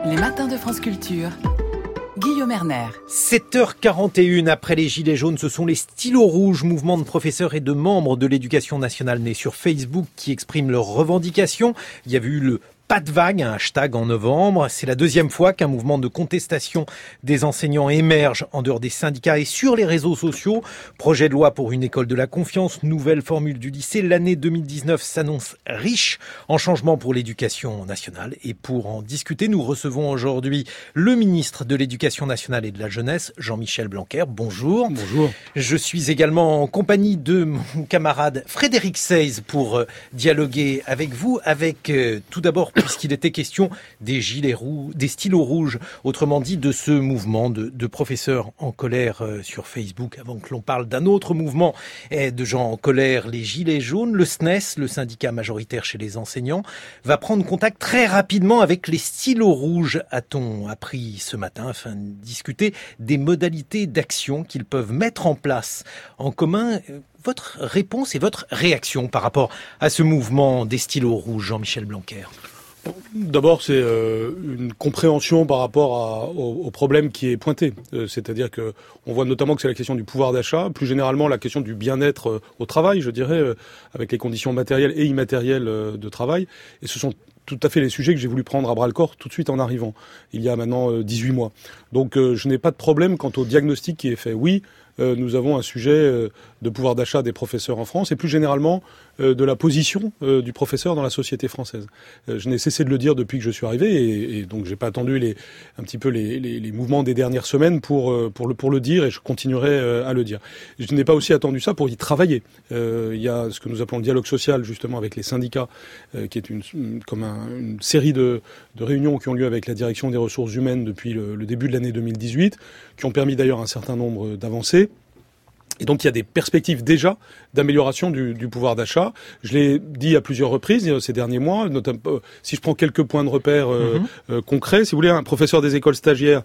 Les matins de France Culture. Guillaume Erner. 7h41 après les Gilets jaunes, ce sont les stylos rouges, mouvement de professeurs et de membres de l'éducation nationale nés sur Facebook qui expriment leurs revendications. Il y avait eu le pas de vague, un hashtag en novembre. C'est la deuxième fois qu'un mouvement de contestation des enseignants émerge en dehors des syndicats et sur les réseaux sociaux. Projet de loi pour une école de la confiance, nouvelle formule du lycée. L'année 2019 s'annonce riche en changements pour l'éducation nationale. Et pour en discuter, nous recevons aujourd'hui le ministre de l'Éducation nationale et de la jeunesse, Jean-Michel Blanquer. Bonjour. Bonjour. Je suis également en compagnie de mon camarade Frédéric Seyss pour dialoguer avec vous, avec tout d'abord puisqu'il était question des gilets rouges, des stylos rouges, autrement dit de ce mouvement de professeurs en colère sur Facebook, avant que l'on parle d'un autre mouvement de gens en colère, les gilets jaunes. Le SNES, le syndicat majoritaire chez les enseignants, va prendre contact très rapidement avec les stylos rouges, a-t-on appris ce matin, afin de discuter des modalités d'action qu'ils peuvent mettre en place en commun. Votre réponse et votre réaction par rapport à ce mouvement des stylos rouges, Jean-Michel Blanquer? D'abord, c'est une compréhension par rapport au problème qui est pointé. C'est-à-dire que on voit notamment que c'est la question du pouvoir d'achat, plus généralement la question du bien-être au travail, je dirais, avec les conditions matérielles et immatérielles de travail. Et ce sont tout à fait les sujets que j'ai voulu prendre à bras-le-corps tout de suite en arrivant, il y a maintenant 18 mois. Donc je n'ai pas de problème quant au diagnostic qui est fait. Oui, nous avons un sujet de pouvoir d'achat des professeurs en France et plus généralement de la position du professeur dans la société française. Je n'ai cessé de le dire depuis que je suis arrivé et donc j'ai pas attendu un petit peu les mouvements des dernières semaines pour le dire et je continuerai à le dire. Je n'ai pas aussi attendu ça pour y travailler. Il y a ce que nous appelons le dialogue social justement avec les syndicats qui est une série de réunions qui ont lieu avec la direction des ressources humaines depuis le début de l'année 2018, qui ont permis d'ailleurs un certain nombre d'avancées. Et donc il y a des perspectives déjà d'amélioration du pouvoir d'achat. Je l'ai dit à plusieurs reprises ces derniers mois, notamment si je prends quelques points de repère concrets. Si vous voulez, un professeur des écoles stagiaires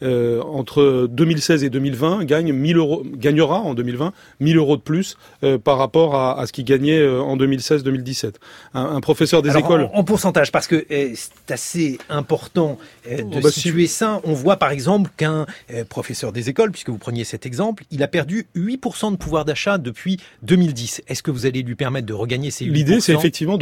entre 2016 et 2020 gagnera en 2020 1000 euros de plus par rapport à ce qu'il gagnait en 2016-2017. Un professeur des écoles... En pourcentage, parce que c'est assez important de situer ça. On voit par exemple qu'un professeur des écoles, puisque vous preniez cet exemple, il a perdu 8% de pouvoir d'achat depuis 2010. Est-ce que vous allez lui permettre de regagner ces 8%? L'idée, c'est effectivement de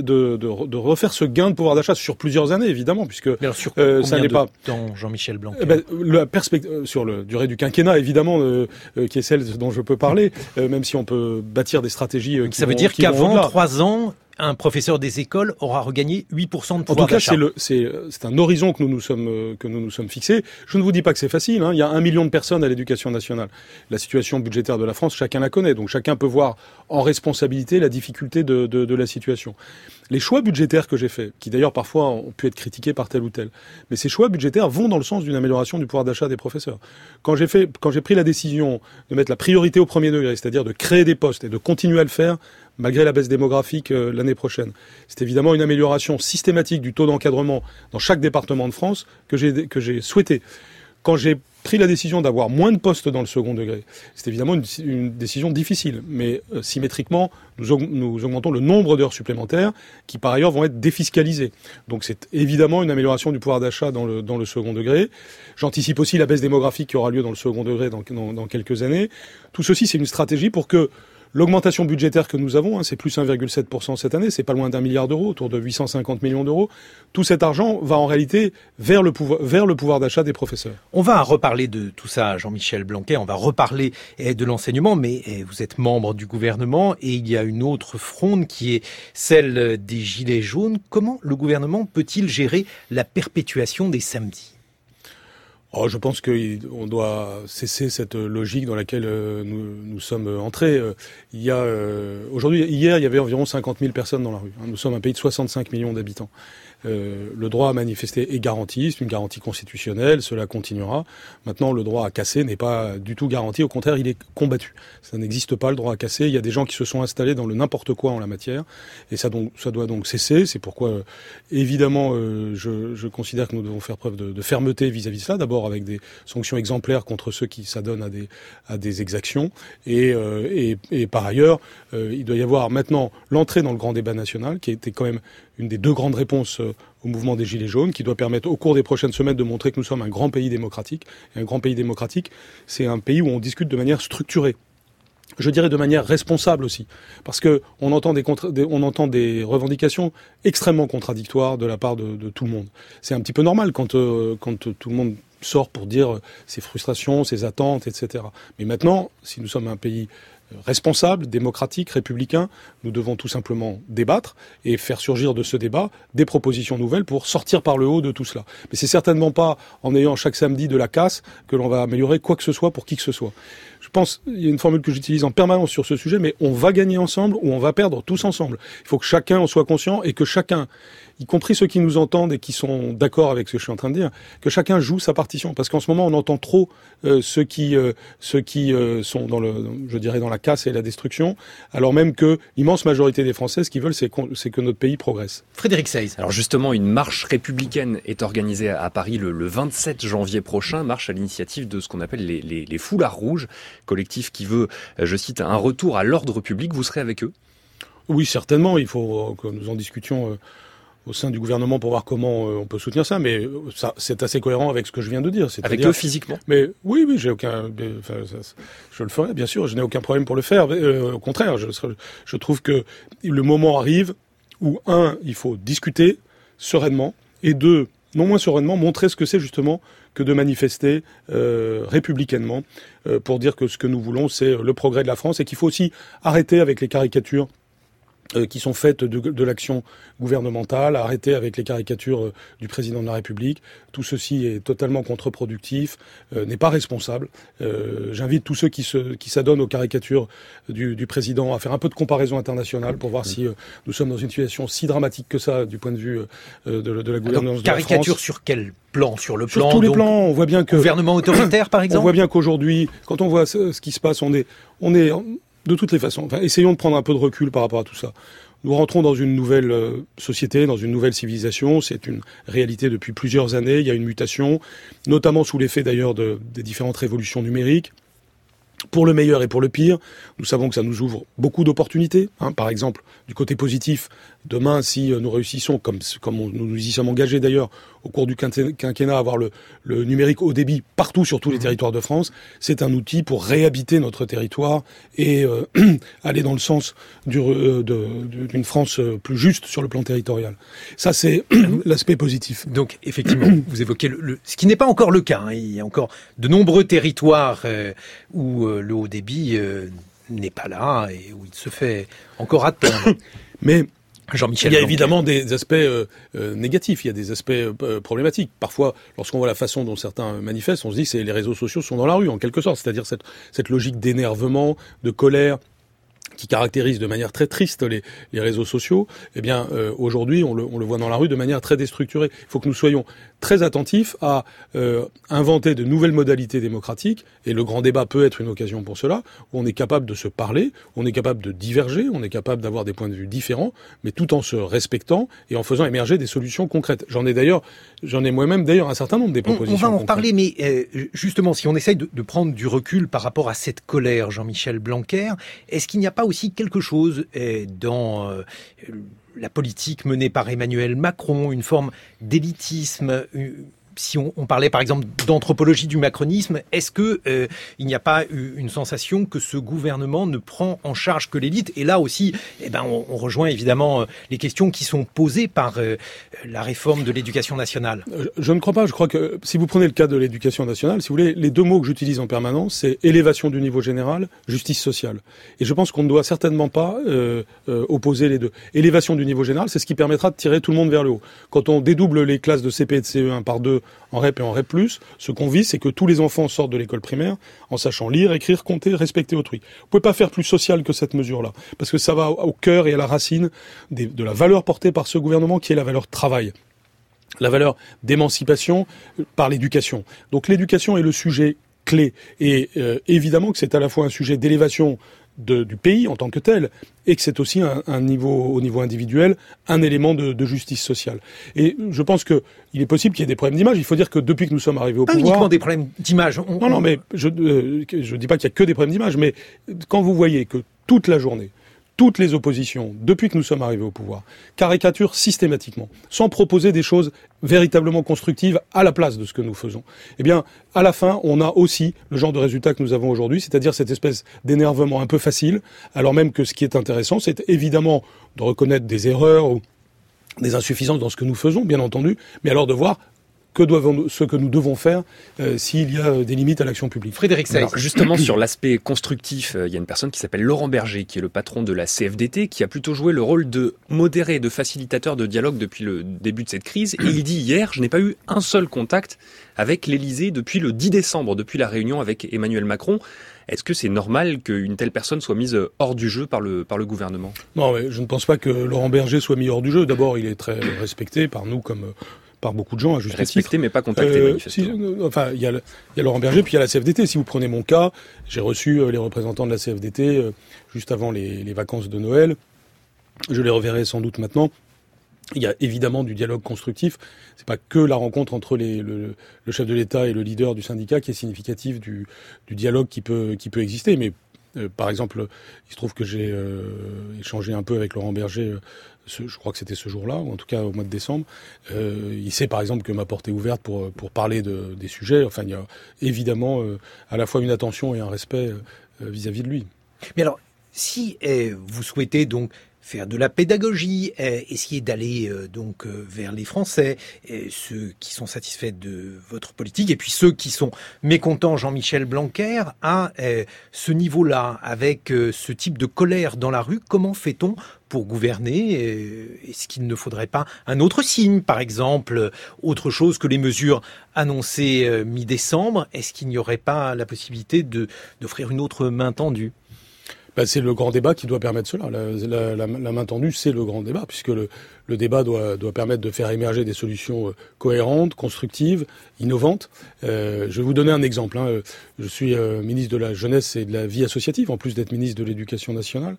refaire ce gain de pouvoir d'achat sur plusieurs années, évidemment, puisque alors, sur combien ça n'est pas temps, Jean-Michel Blanquer? La perspective sur la durée du quinquennat, évidemment, qui est celle dont je peux parler, même si on peut bâtir des stratégies. Ça veut dire qu'avant 3 ans, un professeur des écoles aura regagné 8% de pouvoir d'achat. En tout cas, c'est un horizon que nous nous sommes fixés. Je ne vous dis pas que c'est facile, hein. Il y a 1 million de personnes à l'éducation nationale. La situation budgétaire de la France, chacun la connaît. Donc chacun peut voir en responsabilité la difficulté de la situation. Les choix budgétaires que j'ai faits, qui d'ailleurs parfois ont pu être critiqués par tel ou tel, mais ces choix budgétaires vont dans le sens d'une amélioration du pouvoir d'achat des professeurs. Quand j'ai pris la décision de mettre la priorité au premier degré, c'est-à-dire de créer des postes et de continuer à le faire, malgré la baisse démographique l'année prochaine. C'est évidemment une amélioration systématique du taux d'encadrement dans chaque département de France que j'ai souhaité. Quand j'ai pris la décision d'avoir moins de postes dans le second degré, c'est évidemment une décision difficile, mais symétriquement, nous augmentons le nombre d'heures supplémentaires qui par ailleurs vont être défiscalisées. Donc c'est évidemment une amélioration du pouvoir d'achat dans le second degré. J'anticipe aussi la baisse démographique qui aura lieu dans le second degré dans quelques années. Tout ceci, c'est une stratégie pour que l'augmentation budgétaire que nous avons, c'est plus 1,7% cette année, c'est pas loin d'1 milliard d'euros, autour de 850 millions d'euros. Tout cet argent va en réalité vers le pouvoir d'achat des professeurs. On va reparler de tout ça, Jean-Michel Blanquer, on va reparler de l'enseignement, mais vous êtes membre du gouvernement et il y a une autre fronde qui est celle des Gilets jaunes. Comment le gouvernement peut-il gérer la perpétuation des samedis ? Je pense qu'on doit cesser cette logique dans laquelle nous sommes entrés. Hier, il y avait environ 50 000 personnes dans la rue. Nous sommes un pays de 65 millions d'habitants. Le droit à manifester est garanti, c'est une garantie constitutionnelle, cela continuera. Maintenant, le droit à casser n'est pas du tout garanti, au contraire, il est combattu. Ça n'existe pas, le droit à casser. Il y a des gens qui se sont installés dans le n'importe quoi en la matière, et ça doit donc cesser. C'est pourquoi, évidemment, je considère que nous devons faire preuve de fermeté vis-à-vis de cela. D'abord, d'abord avec des sanctions exemplaires contre ceux qui s'adonnent à des exactions. Et par ailleurs, il doit y avoir maintenant l'entrée dans le grand débat national, qui a été quand même une des 2 grandes réponses au mouvement des Gilets jaunes, qui doit permettre au cours des prochaines semaines de montrer que nous sommes un grand pays démocratique. Et un grand pays démocratique, c'est un pays où on discute de manière structurée. Je dirais de manière responsable aussi, parce que on entend des revendications extrêmement contradictoires de la part de tout le monde. C'est un petit peu normal quand tout le monde sort pour dire ses frustrations, ses attentes, etc. Mais maintenant, si nous sommes un pays responsable, démocratique, républicain, nous devons tout simplement débattre et faire surgir de ce débat des propositions nouvelles pour sortir par le haut de tout cela. Mais c'est certainement pas en ayant chaque samedi de la casse que l'on va améliorer quoi que ce soit pour qui que ce soit. Je pense, il y a une formule que j'utilise en permanence sur ce sujet, mais on va gagner ensemble ou on va perdre tous ensemble. Il faut que chacun en soit conscient et que chacun, y compris ceux qui nous entendent et qui sont d'accord avec ce que je suis en train de dire, que chacun joue sa partition. Parce qu'en ce moment, on entend trop ceux qui sont dans la casse et la destruction, alors même que l'immense majorité des Français, ce qu'ils veulent, c'est que notre pays progresse. Frédéric Seyss. Alors justement, une marche républicaine est organisée à Paris le 27 janvier prochain, marche à l'initiative de ce qu'on appelle les Foulards Rouges, collectif qui veut, je cite, un retour à l'ordre public. Vous serez avec eux ? Oui, certainement. Il faut que nous en discutions au sein du gouvernement pour voir comment on peut soutenir ça, mais ça, c'est assez cohérent avec ce que je viens de dire. Avec eux physiquement ? Mais oui, j'ai aucun, je le ferai, bien sûr, je n'ai aucun problème pour le faire. Au contraire, je trouve que le moment arrive où, 1, il faut discuter sereinement, et 2, non moins sereinement, montrer ce que c'est justement que de manifester républicainement pour dire que ce que nous voulons, c'est le progrès de la France, et qu'il faut aussi arrêter avec les caricatures qui sont faites de l'action gouvernementale, arrêter avec les caricatures du président de la République. Tout ceci est totalement contre-productif, n'est pas responsable. J'invite tous ceux qui s'adonnent aux caricatures du président à faire un peu de comparaison internationale pour voir si nous sommes dans une situation si dramatique que ça du point de vue de la gouvernance de la France. Caricature sur quel plan ? Sur le plan sur tous les plans, on voit bien que gouvernement autoritaire, par exemple. On voit bien qu'aujourd'hui, quand on voit ce qui se passe, on est de toutes les façons, essayons de prendre un peu de recul par rapport à tout ça. Nous rentrons dans une nouvelle société, dans une nouvelle civilisation. C'est une réalité depuis plusieurs années. Il y a une mutation, notamment sous l'effet d'ailleurs des différentes révolutions numériques. Pour le meilleur et pour le pire, nous savons que ça nous ouvre beaucoup d'opportunités. Par exemple, du côté positif, demain, si nous réussissons, comme nous nous y sommes engagés d'ailleurs au cours du quinquennat, à avoir le numérique haut débit partout sur tous les territoires de France, c'est un outil pour réhabiter notre territoire et aller dans le sens d'une France plus juste sur le plan territorial. Ça, c'est l'aspect positif. Donc, effectivement, vous évoquez ce qui n'est pas encore le cas. Il y a encore de nombreux territoires où le haut débit n'est pas là et où il se fait encore attendre. Mais Jean-Michel il y a Blanquer. évidemment des aspects négatifs, il y a des aspects problématiques. Parfois, lorsqu'on voit la façon dont certains manifestent, on se dit que les réseaux sociaux sont dans la rue, en quelque sorte. C'est-à-dire cette logique d'énervement, de colère, qui caractérise de manière très triste les réseaux sociaux. Eh bien, aujourd'hui, on le voit dans la rue de manière très déstructurée. Il faut que nous soyons très attentifs à inventer de nouvelles modalités démocratiques, et le grand débat peut être une occasion pour cela, où on est capable de se parler, on est capable de diverger, on est capable d'avoir des points de vue différents, mais tout en se respectant et en faisant émerger des solutions concrètes. J'en ai moi-même d'ailleurs un certain nombre des propositions. On va en concrètes. reparler, mais justement, si on essaye de prendre du recul par rapport à cette colère, Jean-Michel Blanquer, est-ce qu'il n'y a pas aussi quelque chose dans la politique menée par Emmanuel Macron, une forme d'élitisme, si on parlait par exemple d'anthropologie du macronisme, est-ce que il n'y a pas une sensation que ce gouvernement ne prend en charge que l'élite ? Et là aussi, on rejoint évidemment les questions qui sont posées par la réforme de l'éducation nationale. Je ne crois pas. Je crois que si vous prenez le cas de l'éducation nationale, si vous voulez, les 2 mots que j'utilise en permanence, c'est élévation du niveau général, justice sociale. Et je pense qu'on ne doit certainement pas opposer les deux. Élévation du niveau général, c'est ce qui permettra de tirer tout le monde vers le haut. Quand on dédouble les classes de CP et de CE1 par 2 en REP et en REP+, ce qu'on vise, c'est que tous les enfants sortent de l'école primaire en sachant lire, écrire, compter, respecter autrui. Vous pouvez pas faire plus social que cette mesure-là, parce que ça va au cœur et à la racine de la valeur portée par ce gouvernement, qui est la valeur travail, la valeur d'émancipation par l'éducation. Donc l'éducation est le sujet clé, et évidemment que c'est à la fois un sujet d'élévation du pays en tant que tel, et que c'est aussi au niveau individuel, un élément de justice sociale. Et je pense que il est possible qu'il y ait des problèmes d'image. Il faut dire que depuis que nous sommes arrivés au pouvoir... Pas uniquement des problèmes d'image. Non, mais je dis pas qu'il y a que des problèmes d'image, mais quand vous voyez que toute la journée, toutes les oppositions, depuis que nous sommes arrivés au pouvoir, caricaturent systématiquement, sans proposer des choses véritablement constructives à la place de ce que nous faisons. Eh bien, à la fin, on a aussi le genre de résultat que nous avons aujourd'hui, c'est-à-dire cette espèce d'énervement un peu facile, alors même que ce qui est intéressant, c'est évidemment de reconnaître des erreurs ou des insuffisances dans ce que nous faisons, bien entendu, mais alors de voir ce que nous devons faire s'il y a des limites à l'action publique. Frédéric Seyss. Alors justement, sur l'aspect constructif, il y a une personne qui s'appelle Laurent Berger, qui est le patron de la CFDT, qui a plutôt joué le rôle de modéré, de facilitateur de dialogue depuis le début de cette crise. Et il dit hier, je n'ai pas eu un seul contact avec l'Élysée depuis le 10 décembre, depuis la réunion avec Emmanuel Macron. Est-ce que c'est normal qu'une telle personne soit mise hors du jeu par le gouvernement ? Non, mais je ne pense pas que Laurent Berger soit mis hors du jeu. D'abord, il est très respecté par nous comme par beaucoup de gens, à juste respecté, titre. Mais pas contacté, manifestement. Enfin, il y a Laurent Berger, puis il y a la CFDT. Si vous prenez mon cas, j'ai reçu les représentants de la CFDT juste avant les vacances de Noël. Je les reverrai sans doute maintenant. Il y a évidemment du dialogue constructif. C'est pas que la rencontre entre le chef de l'État et le leader du syndicat qui est significative du dialogue qui peut exister. Mais par exemple, il se trouve que j'ai échangé un peu avec Laurent Berger. Je crois que c'était ce jour-là, ou en tout cas au mois de décembre. Il sait par exemple que ma porte est ouverte pour parler des sujets. Enfin, il y a évidemment à la fois une attention et un respect vis-à-vis de lui. Mais alors, si vous souhaitez donc faire de la pédagogie, essayer d'aller vers les Français, ceux qui sont satisfaits de votre politique, et puis ceux qui sont mécontents, Jean-Michel Blanquer, à ce niveau-là, avec ce type de colère dans la rue, comment fait-on pour gouverner? Est-ce qu'il ne faudrait pas un autre signe, par exemple, autre chose que les mesures annoncées mi-décembre? Est-ce qu'il n'y aurait pas la possibilité d'offrir une autre main tendue? C'est le grand débat qui doit permettre cela. La main tendue, c'est le grand débat, puisque le débat doit permettre de faire émerger des solutions cohérentes, constructives, innovantes. Je vais vous donner un exemple. Je suis ministre de la Jeunesse et de la Vie associative, en plus d'être ministre de l'Éducation nationale.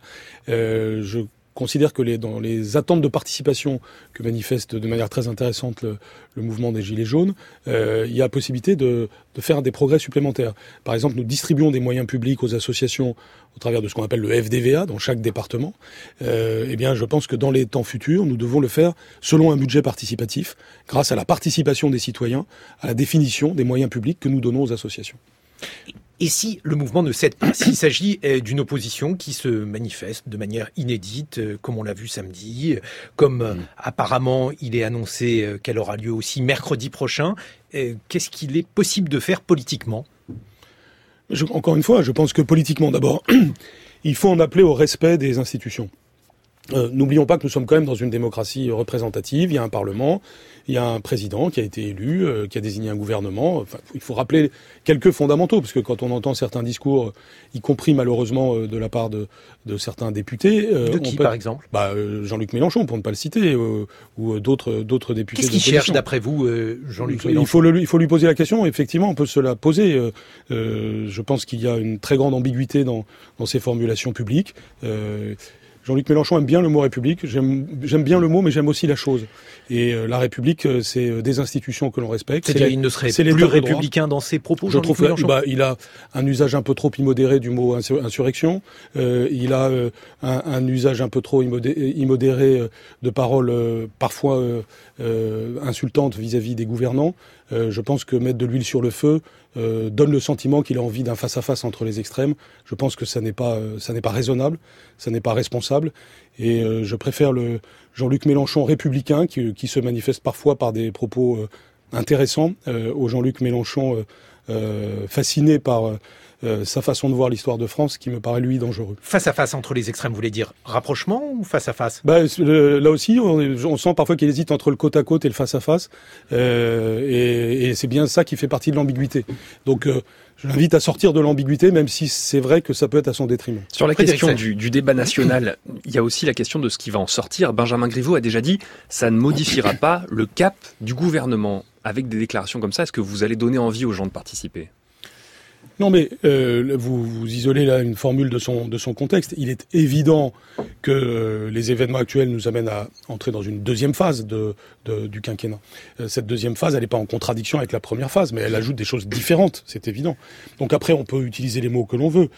Je considère que dans les attentes de participation que manifeste de manière très intéressante le mouvement des Gilets jaunes, il y a possibilité de faire des progrès supplémentaires. Par exemple, nous distribuons des moyens publics aux associations au travers de ce qu'on appelle le FDVA dans chaque département. Eh bien, je pense que dans les temps futurs, nous devons le faire selon un budget participatif, grâce à la participation des citoyens, à la définition des moyens publics que nous donnons aux associations. Et si le mouvement ne cède pas, s'il s'agit d'une opposition qui se manifeste de manière inédite, comme on l'a vu samedi, comme apparemment il est annoncé qu'elle aura lieu aussi mercredi prochain, qu'est-ce qu'il est possible de faire politiquement ? Encore une fois, je pense que politiquement, d'abord, il faut en appeler au respect des institutions. N'oublions pas que nous sommes quand même dans une démocratie représentative. Il y a un Parlement, il y a un président qui a été élu, qui a désigné un gouvernement. Enfin, il faut rappeler quelques fondamentaux, parce que quand on entend certains discours, y compris malheureusement de la part de certains députés... de qui, par exemple ? Jean-Luc Mélenchon, pour ne pas le citer, ou d'autres députés. Qu'est-ce qu'il cherche, d'après vous, Jean-Luc Mélenchon ? Il faut lui poser la question. Effectivement, on peut se la poser. Je pense qu'il y a une très grande ambiguïté dans ces formulations publiques. Jean-Luc Mélenchon aime bien le mot République. J'aime bien le mot, mais j'aime aussi la chose. Et la République, c'est des institutions que l'on respecte. C'est-à-dire, il ne serait plus républicain dans ses propos, Jean-Luc Mélenchon ? Il a un usage un peu trop immodéré du mot insurrection. Il a un usage un peu trop immodéré de paroles parfois insultantes vis-à-vis des gouvernants. Je pense que mettre de l'huile sur le feu donne le sentiment qu'il a envie d'un face-à-face entre les extrêmes. Je pense que ça n'est pas raisonnable, ça n'est pas responsable. Et je préfère le Jean-Luc Mélenchon républicain qui se manifeste parfois par des propos intéressants au Jean-Luc Mélenchon fasciné par sa façon de voir l'histoire de France, qui me paraît, lui, dangereux. Face à face entre les extrêmes, vous voulez dire rapprochement ou face à face ? Là aussi, on sent parfois qu'il hésite entre le côte à côte et le face à face, et c'est bien ça qui fait partie de l'ambiguïté. Donc, je l'invite à sortir de l'ambiguïté, même si c'est vrai que ça peut être à son détriment. Sur la question du débat national, il y a aussi la question de ce qui va en sortir. Benjamin Griveaux a déjà dit « ça ne modifiera pas le cap du gouvernement ». Avec des déclarations comme ça, est-ce que vous allez donner envie aux gens de participer ? Non, mais vous isolez là une formule de son contexte. Il est évident que les événements actuels nous amènent à entrer dans une deuxième phase du quinquennat. Cette deuxième phase, elle n'est pas en contradiction avec la première phase, mais elle ajoute des choses différentes, c'est évident. Donc après, on peut utiliser les mots que l'on veut.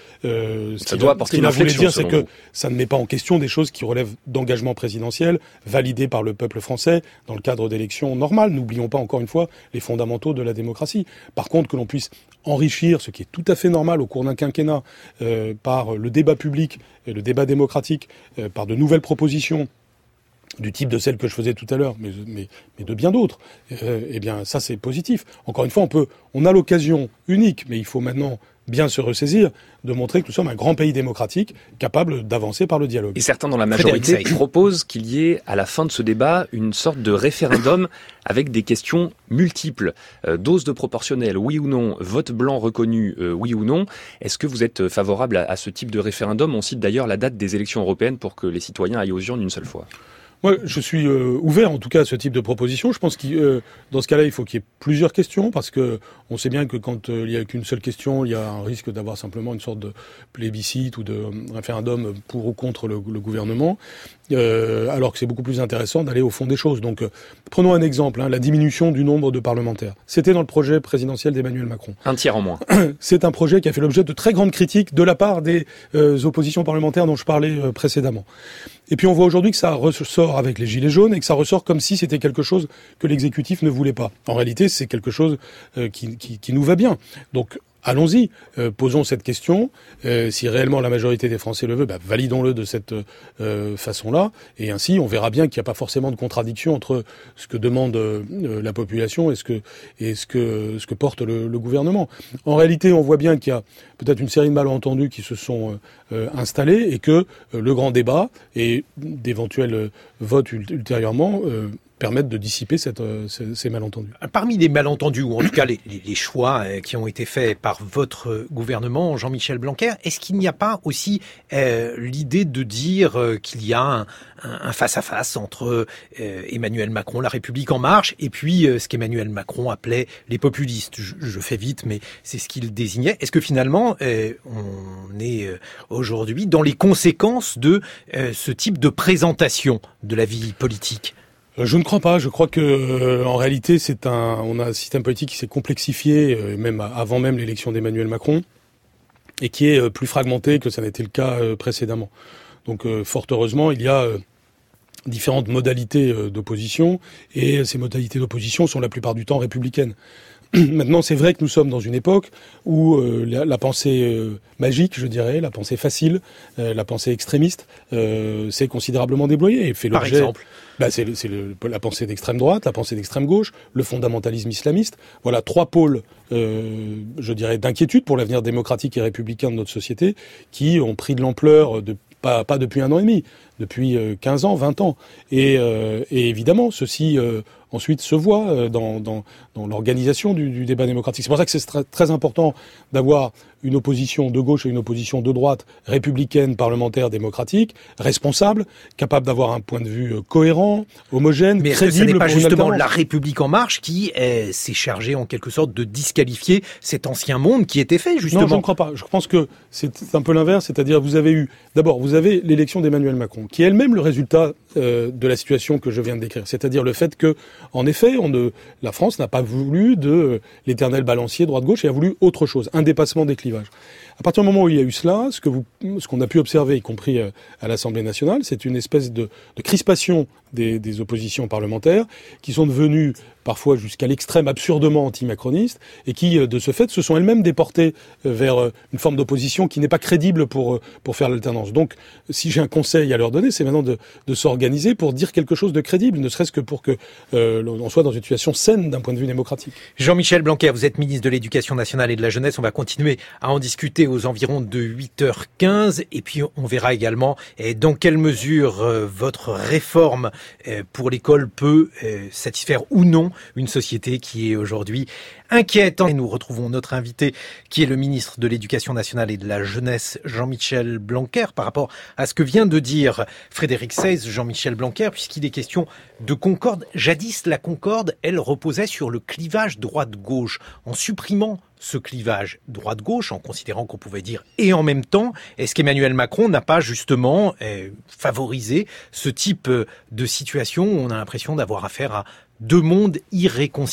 Ce qu'il a voulu dire, c'est que ça ne met pas en question des choses qui relèvent d'engagement présidentiel, validés par le peuple français dans le cadre d'élections normales. N'oublions pas encore une fois les fondamentaux de la démocratie. Par contre, que l'on puisse enrichir, ce qui est tout à fait normal au cours d'un quinquennat, par le débat public et le débat démocratique, par de nouvelles propositions du type de celle que je faisais tout à l'heure, mais de bien d'autres, eh bien ça c'est positif. Encore une fois, on a l'occasion unique, mais il faut maintenant bien se ressaisir, de montrer que nous sommes un grand pays démocratique, capable d'avancer par le dialogue. Et certains dans la majorité proposent qu'il y ait, à la fin de ce débat, une sorte de référendum avec des questions multiples. Dose de proportionnelle, oui ou non? Vote blanc reconnu, oui ou non? Est-ce que vous êtes favorable à ce type de référendum? On cite d'ailleurs la date des élections européennes pour que les citoyens aillent aux urnes une seule fois. Moi, je suis ouvert, en tout cas, à ce type de proposition. Je pense que dans ce cas-là, il faut qu'il y ait plusieurs questions, parce que on sait bien que quand il y a qu'une seule question, il y a un risque d'avoir simplement une sorte de plébiscite ou de référendum pour ou contre le gouvernement, alors que c'est beaucoup plus intéressant d'aller au fond des choses. Donc, prenons un exemple, la diminution du nombre de parlementaires. C'était dans le projet présidentiel d'Emmanuel Macron. Un tiers en moins. C'est un projet qui a fait l'objet de très grandes critiques de la part des oppositions parlementaires dont je parlais précédemment. Et puis on voit aujourd'hui que ça ressort avec les gilets jaunes et que ça ressort comme si c'était quelque chose que l'exécutif ne voulait pas. En réalité, c'est quelque chose qui nous va bien. Donc allons-y, posons cette question. Si réellement la majorité des Français le veut, validons-le de cette façon-là. Et ainsi, on verra bien qu'il n'y a pas forcément de contradiction entre ce que demande la population et ce que porte le gouvernement. En réalité, on voit bien qu'il y a peut-être une série de malentendus qui se sont installés et que le grand débat et d'éventuels votes ultérieurement permettent de dissiper ces malentendus. Parmi les malentendus, ou en tout cas les choix qui ont été faits par votre gouvernement, Jean-Michel Blanquer, est-ce qu'il n'y a pas aussi l'idée de dire qu'il y a un face-à-face entre Emmanuel Macron, La République En Marche, et puis ce qu'Emmanuel Macron appelait les populistes? Je fais vite, mais c'est ce qu'il désignait. Est-ce que finalement, on est aujourd'hui dans les conséquences de ce type de présentation de la vie politique? Je ne crois pas. Je crois que en réalité, on a un système politique qui s'est complexifié, même avant même l'élection d'Emmanuel Macron, et qui est plus fragmenté que ça n'était le cas précédemment. Donc, fort heureusement, il y a différentes modalités d'opposition, et ces modalités d'opposition sont la plupart du temps républicaines. Maintenant, c'est vrai que nous sommes dans une époque où la pensée magique, je dirais, la pensée facile, la pensée extrémiste, s'est considérablement débloyée. Et fait l'objet, par exemple, c'est la pensée d'extrême droite, la pensée d'extrême gauche, le fondamentalisme islamiste. Voilà 3 pôles, je dirais, d'inquiétude pour l'avenir démocratique et républicain de notre société, qui ont pris de l'ampleur pas depuis 1 an et demi, depuis 15 ans, 20 ans. Et évidemment, ceci ensuite se voit dans l'organisation du débat démocratique. C'est pour ça que c'est très, très important d'avoir une opposition de gauche et une opposition de droite républicaine, parlementaire, démocratique, responsable, capable d'avoir un point de vue cohérent, homogène, mais crédible. Mais ce n'est pas justement La République En Marche qui s'est chargée en quelque sorte de disqualifier cet ancien monde qui était fait justement? Non, je ne crois pas. Je pense que c'est un peu l'inverse, c'est-à-dire vous avez l'élection d'Emmanuel Macron, qui est elle-même le résultat de la situation que je viens de décrire. C'est-à-dire le fait que, en effet, la France n'a pas voulu de l'éternel balancier droite-gauche et a voulu autre chose, un dépassement des clivages. À partir du moment où il y a eu cela, ce qu'on a pu observer, y compris à l'Assemblée nationale, c'est une espèce de crispation des oppositions parlementaires qui sont devenues parfois jusqu'à l'extrême absurdement anti-macronistes et qui, de ce fait, se sont elles-mêmes déportées vers une forme d'opposition qui n'est pas crédible pour faire l'alternance. Donc, si j'ai un conseil à leur donner, c'est maintenant de s'organiser pour dire quelque chose de crédible, ne serait-ce que pour que on soit dans une situation saine d'un point de vue démocratique. Jean-Michel Blanquer, vous êtes ministre de l'Éducation nationale et de la Jeunesse. On va continuer à en discuter aux environs de 8h15 et puis on verra également dans quelle mesure votre réforme pour l'école peut satisfaire ou non une société qui est aujourd'hui inquiète. Et nous retrouvons notre invité qui est le ministre de l'Éducation nationale et de la Jeunesse, Jean-Michel Blanquer, par rapport à ce que vient de dire Frédéric Seyss, Jean-Michel Blanquer, puisqu'il est question de concorde. Jadis, la concorde, elle reposait sur le clivage droite-gauche. En supprimant ce clivage droite-gauche, en considérant qu'on pouvait dire et en même temps, est-ce qu'Emmanuel Macron n'a pas justement favorisé ce type de situation où on a l'impression d'avoir affaire à deux mondes irréconciliables ?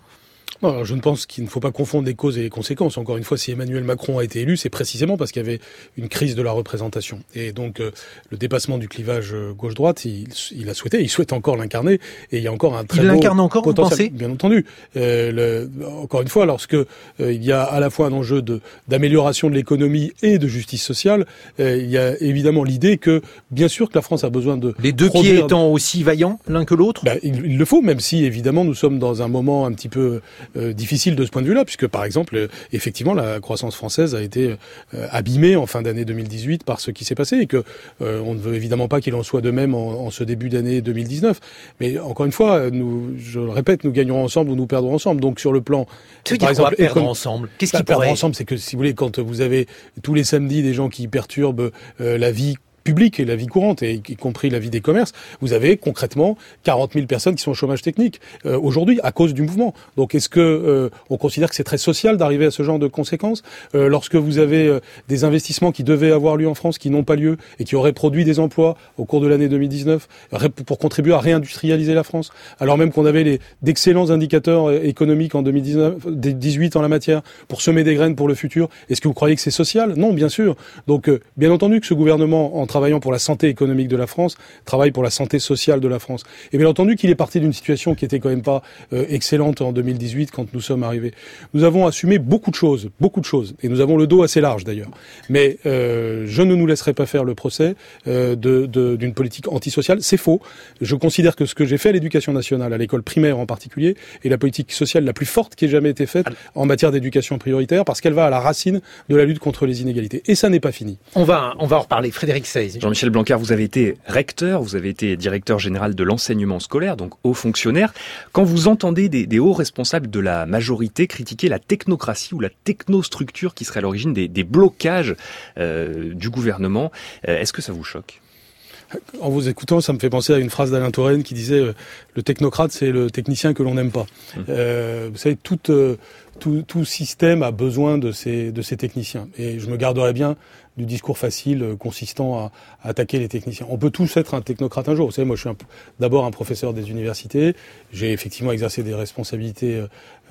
Non, alors je ne pense qu'il ne faut pas confondre les causes et les conséquences. Encore une fois, si Emmanuel Macron a été élu, c'est précisément parce qu'il y avait une crise de la représentation. Et donc, le dépassement du clivage gauche-droite, il a souhaité, il souhaite encore l'incarner. Et il y a encore un très beau potentiel. Il l'incarne encore, vous pensez ? Bien entendu. Encore une fois, lorsque il y a à la fois un enjeu d'amélioration de l'économie et de justice sociale, il y a évidemment l'idée que, bien sûr, que la France a besoin de... Les deux pieds étant aussi vaillants l'un que l'autre ? Il le faut, même si, évidemment, nous sommes dans un moment un petit peu... difficile de ce point de vue-là, puisque par exemple, effectivement, la croissance française a été abîmée en fin d'année 2018 par ce qui s'est passé, et que on ne veut évidemment pas qu'il en soit de même en ce début d'année 2019. Mais encore une fois, je le répète, nous gagnerons ensemble ou nous perdrons ensemble. Donc sur le plan, par exemple, perdre ensemble. Qu'est-ce qui perdre ensemble, c'est que si vous voulez, quand vous avez tous les samedis des gens qui perturbent la vie publique et la vie courante, et y compris la vie des commerces, vous avez concrètement 40 000 personnes qui sont au chômage technique aujourd'hui à cause du mouvement. Donc est-ce que on considère que c'est très social d'arriver à ce genre de conséquences lorsque vous avez des investissements qui devaient avoir lieu en France, qui n'ont pas lieu et qui auraient produit des emplois au cours de l'année 2019 pour contribuer à réindustrialiser la France, alors même qu'on avait d'excellents indicateurs économiques en 2018 en la matière pour semer des graines pour le futur? Est-ce que vous croyez que c'est social? Non, bien sûr. Donc bien entendu que ce gouvernement, en travaillant pour la santé économique de la France, travaille pour la santé sociale de la France. Et bien entendu qu'il est parti d'une situation qui était quand même pas excellente en 2018 quand nous sommes arrivés. Nous avons assumé beaucoup de choses, et nous avons le dos assez large d'ailleurs. Mais je ne nous laisserai pas faire le procès d'une politique antisociale. C'est faux. Je considère que ce que j'ai fait à l'éducation nationale, à l'école primaire en particulier, est la politique sociale la plus forte qui ait jamais été faite en matière d'éducation prioritaire, parce qu'elle va à la racine de la lutte contre les inégalités. Et ça n'est pas fini. On va en reparler. Frédéric Seyss. Jean-Michel Blanquer, vous avez été recteur, vous avez été directeur général de l'enseignement scolaire, donc haut fonctionnaire. Quand vous entendez des hauts responsables de la majorité critiquer la technocratie ou la technostructure qui serait à l'origine des blocages du gouvernement, est-ce que ça vous choque ? En vous écoutant, ça me fait penser à une phrase d'Alain Touraine qui disait le technocrate, c'est le technicien que l'on n'aime pas. Vous savez, tout système a besoin de ces techniciens. Et je me garderais bien du discours facile consistant à attaquer les techniciens. On peut tous être un technocrate un jour. Vous savez, moi, je suis d'abord un professeur des universités. J'ai effectivement exercé des responsabilités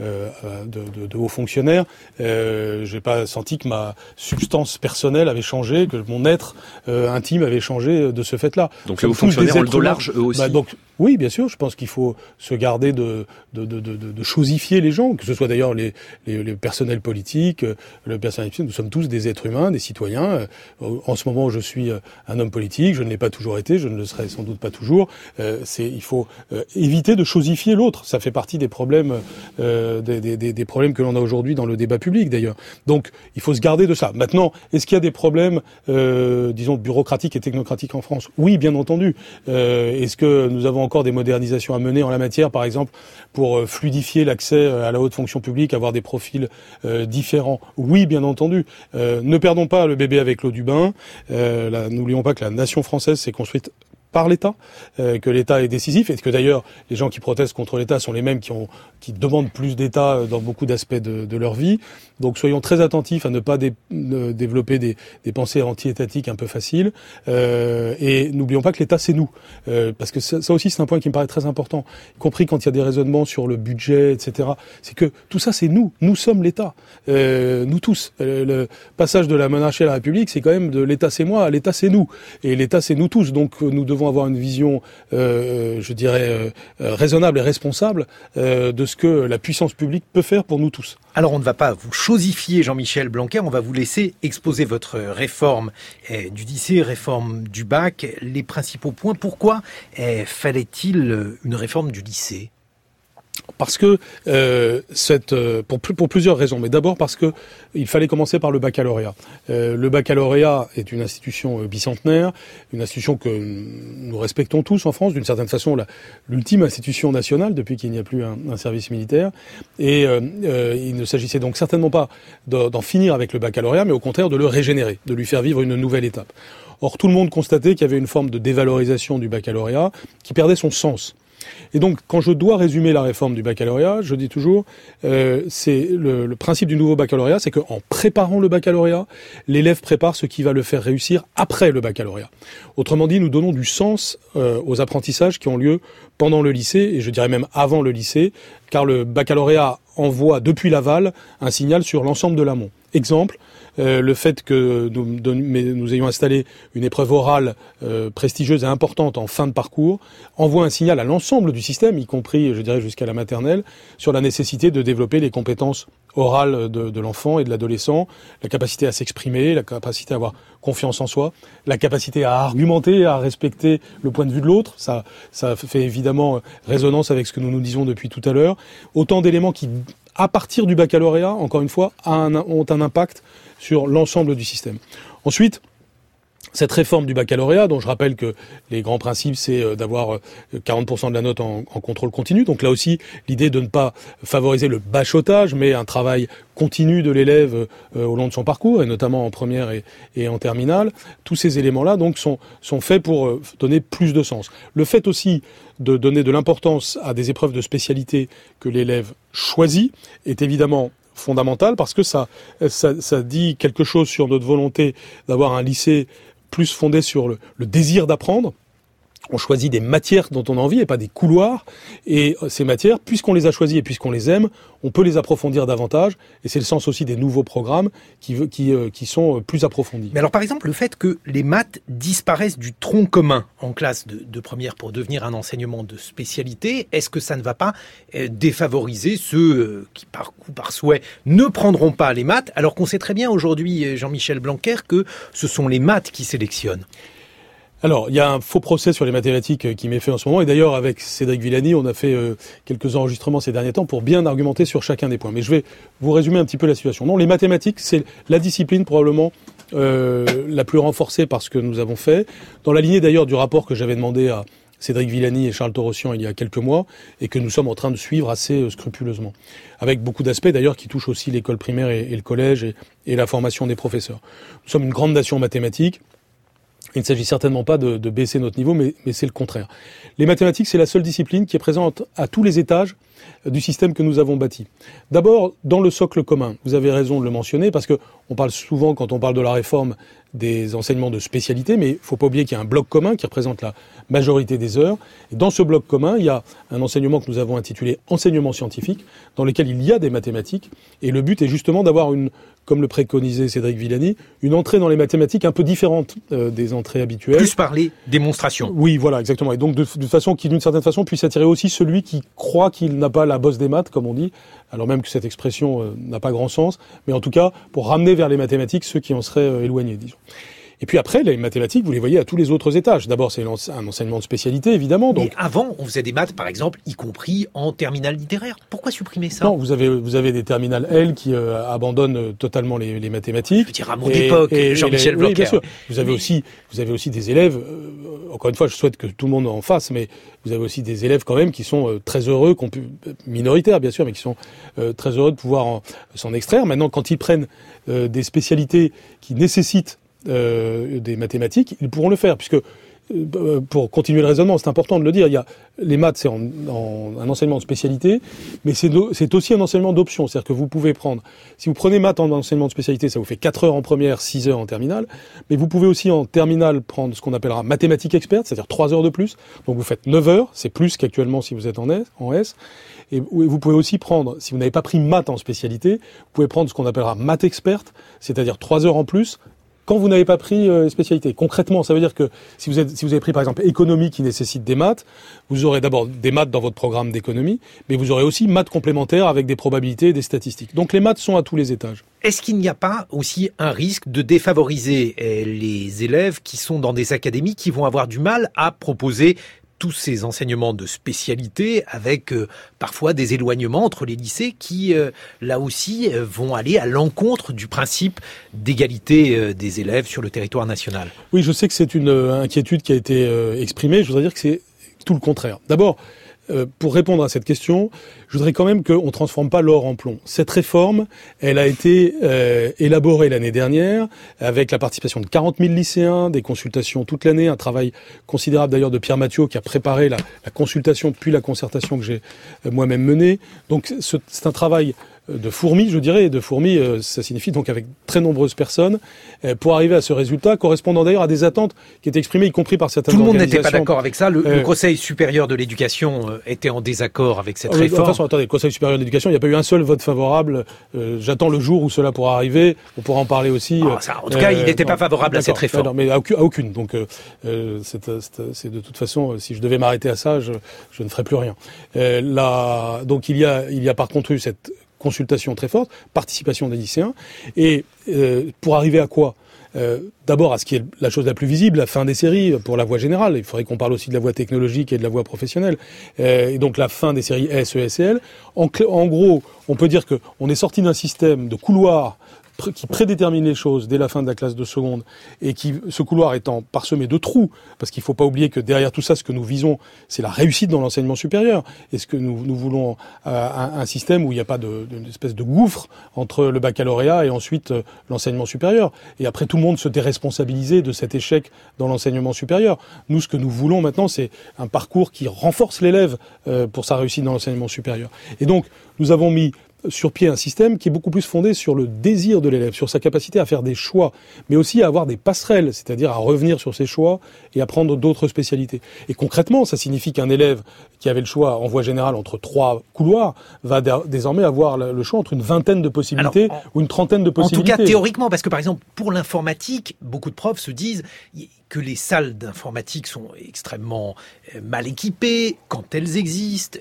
de haut fonctionnaire. J'ai pas senti que ma substance personnelle avait changé, que mon être intime avait changé de ce fait-là. Donc les hauts fonctionnaires ont le dos large, eux aussi. Oui, bien sûr. Je pense qu'il faut se garder de chosifier les gens, que ce soit d'ailleurs les personnels politiques, le personnel politique. Nous sommes tous des êtres humains, des citoyens. En ce moment, je suis un homme politique. Je ne l'ai pas toujours été. Je ne le serai sans doute pas toujours. Il faut éviter de chosifier l'autre. Ça fait partie des problèmes, des problèmes que l'on a aujourd'hui dans le débat public, d'ailleurs. Donc, il faut se garder de ça. Maintenant, est-ce qu'il y a des problèmes, disons, bureaucratiques et technocratiques en France? Oui, bien entendu. Est-ce que nous avons encore des modernisations à mener en la matière, par exemple, pour fluidifier l'accès à la haute fonction publique, avoir des profils différents? Oui, bien entendu. Ne perdons pas le bébé avec l'eau du bain. N'oublions pas que la nation française s'est construite par l'État, que l'État est décisif, et que d'ailleurs les gens qui protestent contre l'État sont les mêmes qui demandent plus d'État dans beaucoup d'aspects de leur vie. Donc soyons très attentifs à ne pas développer des pensées anti-étatiques un peu faciles, et n'oublions pas que l'État c'est nous, parce que ça aussi c'est un point qui me paraît très important, y compris quand il y a des raisonnements sur le budget, etc. C'est que tout ça c'est nous sommes l'État, nous tous. Le passage de la monarchie à la République, c'est quand même de l'État c'est moi à l'État c'est nous, et l'État c'est nous tous. Donc nous devons avoir une vision, je dirais, raisonnable et responsable de ce que la puissance publique peut faire pour nous tous. Alors on ne va pas vous chosifier, Jean-Michel Blanquer, on va vous laisser exposer votre réforme du lycée, réforme du bac, les principaux points. Pourquoi fallait-il une réforme du lycée ? Parce que pour plusieurs raisons, mais d'abord parce que il fallait commencer par le baccalauréat. Le baccalauréat est une institution bicentenaire, une institution que nous respectons tous en France, d'une certaine façon l'ultime institution nationale depuis qu'il n'y a plus un service militaire. Et il ne s'agissait donc certainement pas d'en finir avec le baccalauréat, mais au contraire de le régénérer, de lui faire vivre une nouvelle étape. Or, tout le monde constatait qu'il y avait une forme de dévalorisation du baccalauréat qui perdait son sens. Et donc, quand je dois résumer la réforme du baccalauréat, je dis toujours, c'est le principe du nouveau baccalauréat, c'est qu'en préparant le baccalauréat, l'élève prépare ce qui va le faire réussir après le baccalauréat. Autrement dit, nous donnons du sens aux apprentissages qui ont lieu pendant le lycée, et je dirais même avant le lycée, car le baccalauréat envoie depuis l'aval un signal sur l'ensemble de l'amont. Exemple, le fait que nous ayons installé une épreuve orale prestigieuse et importante en fin de parcours envoie un signal à l'ensemble du système, y compris, je dirais, jusqu'à la maternelle, sur la nécessité de développer les compétences orales de l'enfant et de l'adolescent, la capacité à s'exprimer, la capacité à avoir confiance en soi, la capacité à argumenter, à respecter le point de vue de l'autre. Ça fait évidemment résonance avec ce que nous disons depuis tout à l'heure. Autant d'éléments qui, à partir du baccalauréat, encore une fois, ont un impact sur l'ensemble du système. Ensuite, cette réforme du baccalauréat, dont je rappelle que les grands principes, c'est d'avoir 40% de la note en contrôle continu. Donc là aussi, l'idée de ne pas favoriser le bachotage, mais un travail continu de l'élève au long de son parcours, et notamment en première et en terminale. Tous ces éléments-là donc sont faits pour donner plus de sens. Le fait aussi de donner de l'importance à des épreuves de spécialité que l'élève choisit est évidemment fondamental, parce que ça dit quelque chose sur notre volonté d'avoir un lycée plus fondé sur le désir d'apprendre. On choisit des matières dont on a envie et pas des couloirs. Et ces matières, puisqu'on les a choisies et puisqu'on les aime, on peut les approfondir davantage. Et c'est le sens aussi des nouveaux programmes qui sont plus approfondis. Mais alors, par exemple, le fait que les maths disparaissent du tronc commun en classe de première pour devenir un enseignement de spécialité, est-ce que ça ne va pas défavoriser ceux qui, par coup, par souhait, ne prendront pas les maths, alors qu'on sait très bien aujourd'hui, Jean-Michel Blanquer, que ce sont les maths qui sélectionnent? Alors, il y a un faux procès sur les mathématiques qui m'est fait en ce moment, et d'ailleurs avec Cédric Villani, on a fait quelques enregistrements ces derniers temps pour bien argumenter sur chacun des points. Mais je vais vous résumer un petit peu la situation. Non, les mathématiques, c'est la discipline probablement la plus renforcée par ce que nous avons fait, dans la lignée d'ailleurs du rapport que j'avais demandé à Cédric Villani et Charles Torossian il y a quelques mois, et que nous sommes en train de suivre assez scrupuleusement, avec beaucoup d'aspects d'ailleurs qui touchent aussi l'école primaire et le collège et la formation des professeurs. Nous sommes une grande nation mathématique. Il ne s'agit certainement pas de baisser notre niveau, mais c'est le contraire. Les mathématiques, c'est la seule discipline qui est présente à tous les étages du système que nous avons bâti. D'abord, dans le socle commun. Vous avez raison de le mentionner, parce que on parle souvent, quand on parle de la réforme, des enseignements de spécialité, mais il ne faut pas oublier qu'il y a un bloc commun qui représente la majorité des heures. Et dans ce bloc commun, il y a un enseignement que nous avons intitulé enseignement scientifique, dans lequel il y a des mathématiques. Et le but est justement d'avoir comme le préconisait Cédric Villani, une entrée dans les mathématiques un peu différente des entrées habituelles. Plus par les démonstrations. Oui, voilà, exactement. Et donc de façon qui, d'une certaine façon, puisse attirer aussi celui qui croit qu'il n'a pas la bosse des maths, comme on dit, alors même que cette expression n'a pas grand sens, mais en tout cas pour ramener vers les mathématiques ceux qui en seraient éloignés, disons. Et puis après, les mathématiques, vous les voyez à tous les autres étages. D'abord, c'est un enseignement de spécialité, évidemment. Donc... Mais avant, on faisait des maths, par exemple, y compris en terminale littéraire. Pourquoi supprimer ça? Non, vous avez des terminales L qui abandonnent totalement les mathématiques. Je veux dire, à mon époque, Jean-Michel Blanquer. Oui, bien sûr. Vous avez aussi des élèves, encore une fois, je souhaite que tout le monde en fasse, mais vous avez aussi des élèves quand même qui sont très heureux, minoritaires bien sûr, mais qui sont très heureux de pouvoir s'en extraire. Maintenant, quand ils prennent des spécialités qui nécessitent des mathématiques, ils pourront le faire, puisque pour continuer le raisonnement, c'est important de le dire, les maths c'est un enseignement de spécialité, mais c'est aussi un enseignement d'option, c'est-à-dire que vous pouvez prendre, si vous prenez maths en enseignement de spécialité, ça vous fait 4 heures en première, 6 heures en terminale, mais vous pouvez aussi en terminale prendre ce qu'on appellera mathématiques expertes, c'est-à-dire 3 heures de plus, donc vous faites 9 heures, c'est plus qu'actuellement si vous êtes en S, et vous pouvez aussi prendre, si vous n'avez pas pris maths en spécialité, vous pouvez prendre ce qu'on appellera maths experte, c'est-à-dire 3 heures en plus, quand vous n'avez pas pris spécialité. Concrètement, ça veut dire que si vous avez pris par exemple économie qui nécessite des maths, vous aurez d'abord des maths dans votre programme d'économie, mais vous aurez aussi maths complémentaires avec des probabilités et des statistiques. Donc les maths sont à tous les étages. Est-ce qu'il n'y a pas aussi un risque de défavoriser les élèves qui sont dans des académies qui vont avoir du mal à proposer tous ces enseignements de spécialité avec parfois des éloignements entre les lycées qui, là aussi, vont aller à l'encontre du principe d'égalité des élèves sur le territoire national? Oui, je sais que c'est une inquiétude qui a été exprimée. Je voudrais dire que c'est tout le contraire. D'abord, pour répondre à cette question, je voudrais quand même qu'on ne transforme pas l'or en plomb. Cette réforme, elle a été élaborée l'année dernière avec la participation de 40 000 lycéens, des consultations toute l'année, un travail considérable d'ailleurs de Pierre Mathiot qui a préparé la consultation puis la concertation que j'ai moi-même menée. Donc c'est un travail de fourmis, je dirais, et de fourmis, ça signifie donc avec très nombreuses personnes, pour arriver à ce résultat, correspondant d'ailleurs à des attentes qui étaient exprimées, y compris par certaines organisations. Tout le monde n'était pas d'accord avec ça. Le Conseil supérieur de l'éducation était en désaccord avec cette réforme. De toute façon, attendez, le Conseil supérieur de l'éducation, il n'y a pas eu un seul vote favorable. J'attends le jour où cela pourra arriver. On pourra en parler aussi. En tout cas, il n'était pas favorable à cette réforme. Non, mais à aucune. Donc, c'est de toute façon, si je devais m'arrêter à ça, je ne ferais plus rien. Donc, il y a par contre eu cette consultation très forte, participation des lycéens, et pour arriver à quoi ? D'abord à ce qui est la chose la plus visible, la fin des séries pour la voie générale. Il faudrait qu'on parle aussi de la voie technologique et de la voie professionnelle. Et donc la fin des séries S, E, S et L. En gros, on peut dire qu'on est sorti d'un système de couloirs qui prédétermine les choses dès la fin de la classe de seconde, et ce couloir étant parsemé de trous, parce qu'il ne faut pas oublier que derrière tout ça, ce que nous visons, c'est la réussite dans l'enseignement supérieur. Est-ce que nous voulons un système où il n'y a pas d'une espèce de gouffre entre le baccalauréat et ensuite l'enseignement supérieur, et après tout le monde se déresponsabiliser de cet échec dans l'enseignement supérieur. Nous, ce que nous voulons maintenant, c'est un parcours qui renforce l'élève pour sa réussite dans l'enseignement supérieur. Et donc, nous avons mis sur pied un système qui est beaucoup plus fondé sur le désir de l'élève, sur sa capacité à faire des choix, mais aussi à avoir des passerelles, c'est-à-dire à revenir sur ses choix et à prendre d'autres spécialités. Et concrètement, ça signifie qu'un élève qui avait le choix en voie générale entre 3 couloirs va désormais avoir le choix entre une vingtaine de possibilités ou une trentaine de possibilités. En tout cas, théoriquement, parce que par exemple, pour l'informatique, beaucoup de profs se disent que les salles d'informatique sont extrêmement mal équipées quand elles existent,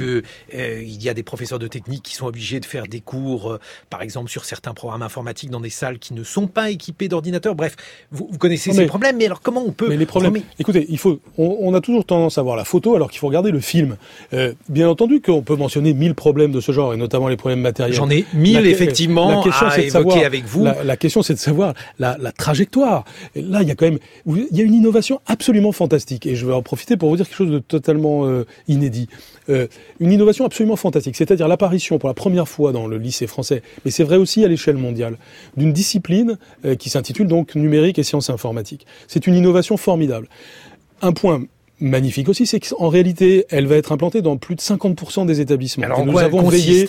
il y a des professeurs de technique qui sont obligés de faire des cours, par exemple sur certains programmes informatiques dans des salles qui ne sont pas équipées d'ordinateurs. Bref, vous connaissez ces problèmes, mais alors comment on peut... Mais les problèmes... Écoutez, on a toujours tendance à voir la photo alors qu'il faut regarder le film. Bien entendu qu'on peut mentionner 1000 problèmes de ce genre, et notamment les problèmes matériels. J'en ai 1000 effectivement à évoquer avec vous. La question, c'est de savoir la trajectoire. Et là, il y a quand même... Il y a une innovation absolument fantastique, et je vais en profiter pour vous dire quelque chose de totalement inédit. Une innovation absolument fantastique, c'est-à-dire l'apparition pour la première fois dans le lycée français, mais c'est vrai aussi à l'échelle mondiale, d'une discipline qui s'intitule donc numérique et sciences informatiques. C'est une innovation formidable. Un point magnifique aussi, c'est qu'en réalité, elle va être implantée dans plus de 50% des établissements. Alors, nous avons veillé.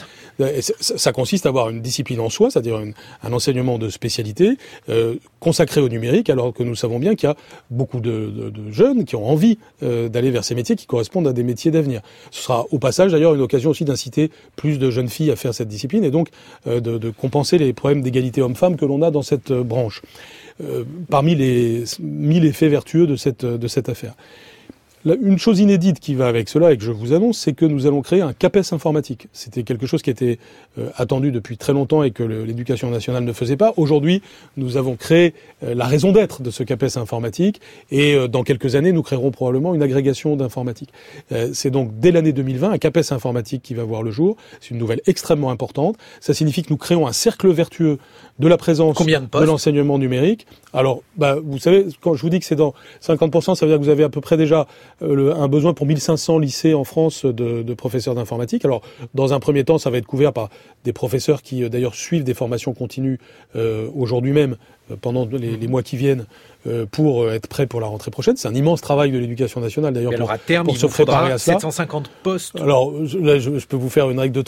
Ça consiste à avoir une discipline en soi, c'est-à-dire un enseignement de spécialité consacré au numérique, alors que nous savons bien qu'il y a beaucoup de jeunes qui ont envie d'aller vers ces métiers qui correspondent à des métiers d'avenir. Ce sera au passage d'ailleurs une occasion aussi d'inciter plus de jeunes filles à faire cette discipline, et donc de compenser les problèmes d'égalité homme-femme que l'on a dans cette branche. Parmi les 1000 effets vertueux de cette affaire. Une chose inédite qui va avec cela et que je vous annonce, c'est que nous allons créer un CAPES informatique. C'était quelque chose qui était attendu depuis très longtemps et que l'éducation nationale ne faisait pas. Aujourd'hui, nous avons créé la raison d'être de ce CAPES informatique, et dans quelques années, nous créerons probablement une agrégation d'informatique. C'est donc dès l'année 2020 un CAPES informatique qui va voir le jour. C'est une nouvelle extrêmement importante. Ça signifie que nous créons un cercle vertueux de la présence de l'enseignement numérique. Alors, vous savez, quand je vous dis que c'est dans 50%, ça veut dire que vous avez à peu près déjà un besoin pour 1500 lycées en France de professeurs d'informatique. Alors, dans un premier temps, ça va être couvert par des professeurs qui, d'ailleurs, suivent des formations continues aujourd'hui même, pendant les mois qui viennent, pour être prêts pour la rentrée prochaine. C'est un immense travail de l'éducation nationale, d'ailleurs, alors, à terme, pour se préparer à cela. 750 postes. Alors, là, je peux vous faire une règle de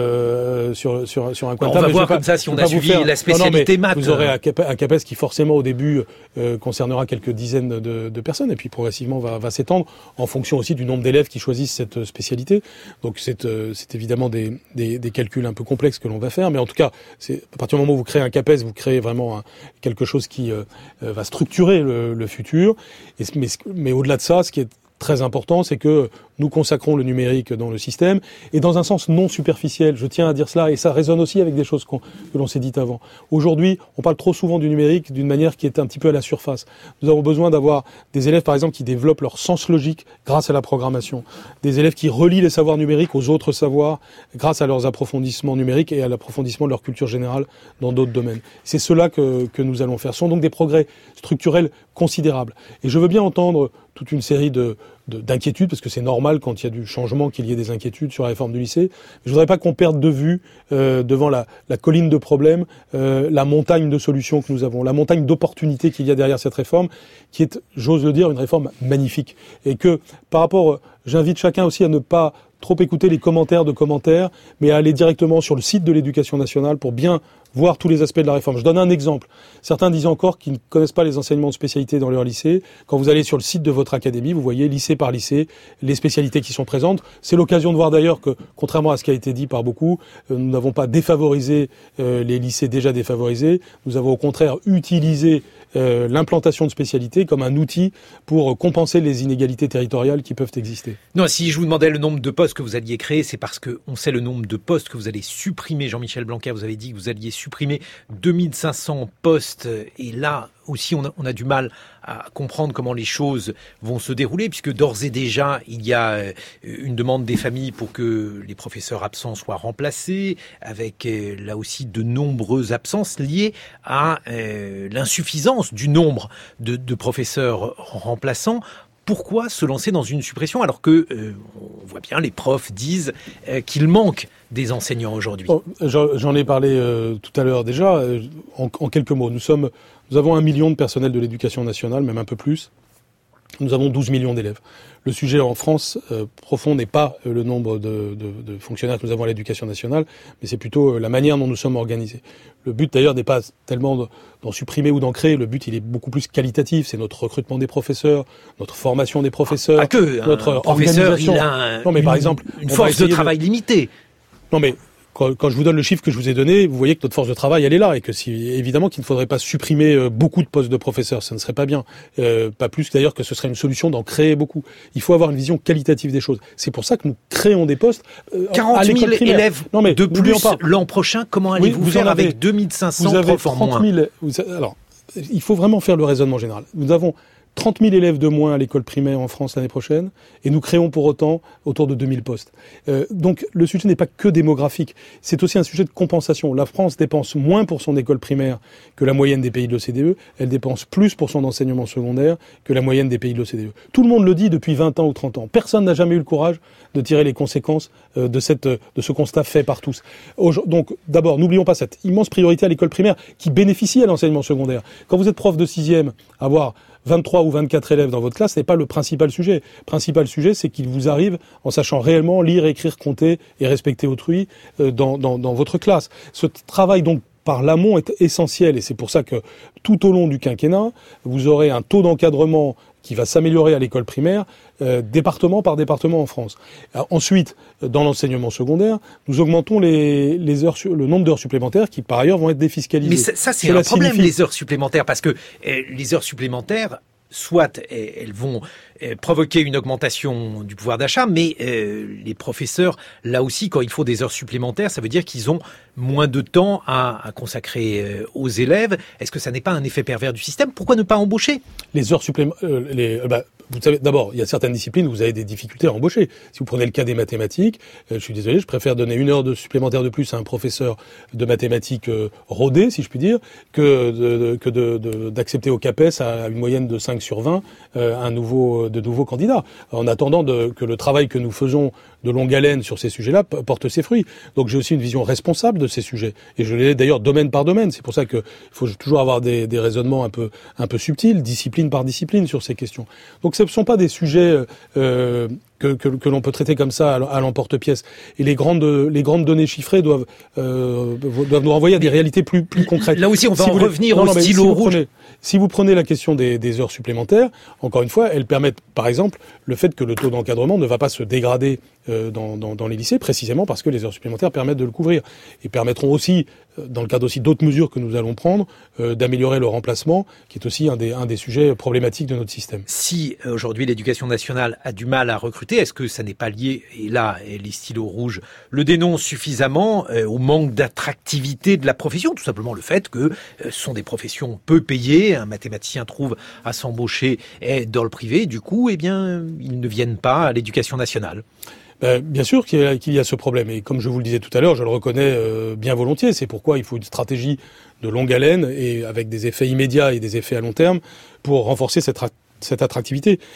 3 sur un coin de table. On va voir comme ça si on a suivi la spécialité maths. Vous aurez un CAPES qui, forcément, au début, concernera quelques dizaines de personnes, et puis progressivement va s'étendre en fonction aussi du nombre d'élèves qui choisissent cette spécialité. Donc, c'est évidemment des calculs un peu complexes que l'on va faire, mais en tout cas, à partir du moment où vous créez un CAPES, vous créez vraiment quelque chose qui va structurer le futur. Mais au-delà de ça, ce qui est très important, c'est que nous consacrons le numérique dans le système, et dans un sens non superficiel. Je tiens à dire cela, et ça résonne aussi avec des choses que l'on s'est dites avant. Aujourd'hui, on parle trop souvent du numérique d'une manière qui est un petit peu à la surface. Nous avons besoin d'avoir des élèves, par exemple, qui développent leur sens logique grâce à la programmation, des élèves qui relient les savoirs numériques aux autres savoirs grâce à leurs approfondissements numériques et à l'approfondissement de leur culture générale dans d'autres domaines. C'est cela que nous allons faire. Ce sont donc des progrès structurels considérables. Et je veux bien entendre toute une série d'inquiétudes, parce que c'est normal quand il y a du changement qu'il y ait des inquiétudes sur la réforme du lycée. Je voudrais pas qu'on perde de vue devant la colline de problèmes, la montagne de solutions que nous avons, la montagne d'opportunités qu'il y a derrière cette réforme, qui est, j'ose le dire, une réforme magnifique. Et que par rapport, j'invite chacun aussi à ne pas trop écouter les commentaires, mais à aller directement sur le site de l'Éducation nationale pour bien voir tous les aspects de la réforme. Je donne un exemple. Certains disent encore qu'ils ne connaissent pas les enseignements de spécialité dans leur lycée. Quand vous allez sur le site de votre académie, vous voyez lycée par lycée les spécialités qui sont présentes. C'est l'occasion de voir d'ailleurs que, contrairement à ce qui a été dit par beaucoup, nous n'avons pas défavorisé les lycées déjà défavorisés. Nous avons au contraire utilisé l'implantation de spécialités comme un outil pour compenser les inégalités territoriales qui peuvent exister. Non, si je vous demandais le nombre de postes que vous alliez créer, c'est parce qu'on sait le nombre de postes que vous allez supprimer. Jean-Michel Blanquer, vous avez dit que vous alliez supprimer 2500 postes. Et là aussi, on a du mal à comprendre comment les choses vont se dérouler, puisque d'ores et déjà, il y a une demande des familles pour que les professeurs absents soient remplacés, avec là aussi de nombreuses absences liées à l'insuffisance du nombre de professeurs remplaçants. Pourquoi se lancer dans une suppression alors que, on voit bien, les profs disent qu'il manque des enseignants aujourd'hui? J'en ai parlé tout à l'heure déjà, en quelques mots. Nous avons 1 million de personnels de l'éducation nationale, même un peu plus. Nous avons 12 millions d'élèves. Le sujet en France profond n'est pas le nombre de fonctionnaires que nous avons à l'éducation nationale, mais c'est plutôt la manière dont nous sommes organisés. Le but d'ailleurs n'est pas tellement d'en supprimer ou d'en créer, le but il est beaucoup plus qualitatif, c'est notre recrutement des professeurs, notre formation des professeurs, pas que, notre professeur, organisation. Par exemple, une force de travail limitée. Non mais quand je vous donne le chiffre que je vous ai donné, vous voyez que notre force de travail, elle est là, et que évidemment qu'il ne faudrait pas supprimer beaucoup de postes de professeurs, ça ne serait pas bien. Pas plus d'ailleurs que ce serait une solution d'en créer beaucoup. Il faut avoir une vision qualitative des choses. C'est pour ça que nous créons des postes 40 000 élèves de plus l'an prochain. Comment allez-vous faire avec 2500 profs en moins? Alors, il faut vraiment faire le raisonnement général. Nous avons 30 000 élèves de moins à l'école primaire en France l'année prochaine, et nous créons pour autant autour de 2000 postes. Donc le sujet n'est pas que démographique, c'est aussi un sujet de compensation. La France dépense moins pour son école primaire que la moyenne des pays de l'OCDE, elle dépense plus pour son enseignement secondaire que la moyenne des pays de l'OCDE. Tout le monde le dit depuis 20 ans ou 30 ans. Personne n'a jamais eu le courage de tirer les conséquences de ce constat fait par tous. Donc d'abord, n'oublions pas cette immense priorité à l'école primaire qui bénéficie à l'enseignement secondaire. Quand vous êtes prof de 6e, avoir 23 ou 24 élèves dans votre classe n'est pas le principal sujet. Le principal sujet, c'est qu'il vous arrive en sachant réellement lire, écrire, compter et respecter autrui dans votre classe. Ce travail donc par l'amont est essentiel, et c'est pour ça que tout au long du quinquennat, vous aurez un taux d'encadrement qui va s'améliorer à l'école primaire, département par département en France. Alors, ensuite, dans l'enseignement secondaire, nous augmentons le nombre d'heures supplémentaires qui, par ailleurs, vont être défiscalisées. Mais ça c'est un problème, les heures supplémentaires, parce que les heures supplémentaires, soit elles vont provoquer une augmentation du pouvoir d'achat, mais les professeurs, là aussi, quand il faut des heures supplémentaires, ça veut dire qu'ils ont moins de temps à consacrer aux élèves. Est-ce que ça n'est pas un effet pervers du système? Pourquoi ne pas embaucher? Les heures supplémentaires, vous savez, d'abord, il y a certaines disciplines où vous avez des difficultés à embaucher. Si vous prenez le cas des mathématiques, je suis désolé, je préfère donner 1 heure supplémentaire de plus à un professeur de mathématiques rodé, si je puis dire, que d'accepter au CAPES à une moyenne de 5 sur 20 de nouveaux candidats, en attendant que le travail que nous faisons de longue haleine sur ces sujets-là porte ses fruits. Donc j'ai aussi une vision responsable de ces sujets, et je l'ai d'ailleurs domaine par domaine. C'est pour ça qu'il faut toujours avoir des raisonnements un peu subtils, discipline par discipline sur ces questions. Donc ce ne sont pas des sujets que l'on peut traiter comme ça à l'emporte-pièce. Et les grandes données chiffrées doivent nous renvoyer à des réalités plus concrètes. Là aussi, on va revenir au stylo rouge. Si vous prenez la question des heures supplémentaires, encore une fois, elles permettent, par exemple, le fait que le taux d'encadrement ne va pas se dégrader dans les lycées, précisément parce que les heures supplémentaires permettent de le couvrir. Et permettront aussi, dans le cadre aussi d'autres mesures que nous allons prendre, d'améliorer le remplacement, qui est aussi un des sujets problématiques de notre système. Si aujourd'hui l'éducation nationale a du mal à recruter, est-ce que ça n'est pas lié, et là les stylos rouges le dénoncent suffisamment, au manque d'attractivité de la profession? Tout simplement le fait que ce sont des professions peu payées, un mathématicien trouve à s'embaucher dans le privé, du coup ils ne viennent pas à l'éducation nationale. Bien sûr qu'il y a ce problème, et comme je vous le disais tout à l'heure, je le reconnais bien volontiers. C'est pourquoi il faut une stratégie de longue haleine et avec des effets immédiats et des effets à long terme pour renforcer cette attractivité.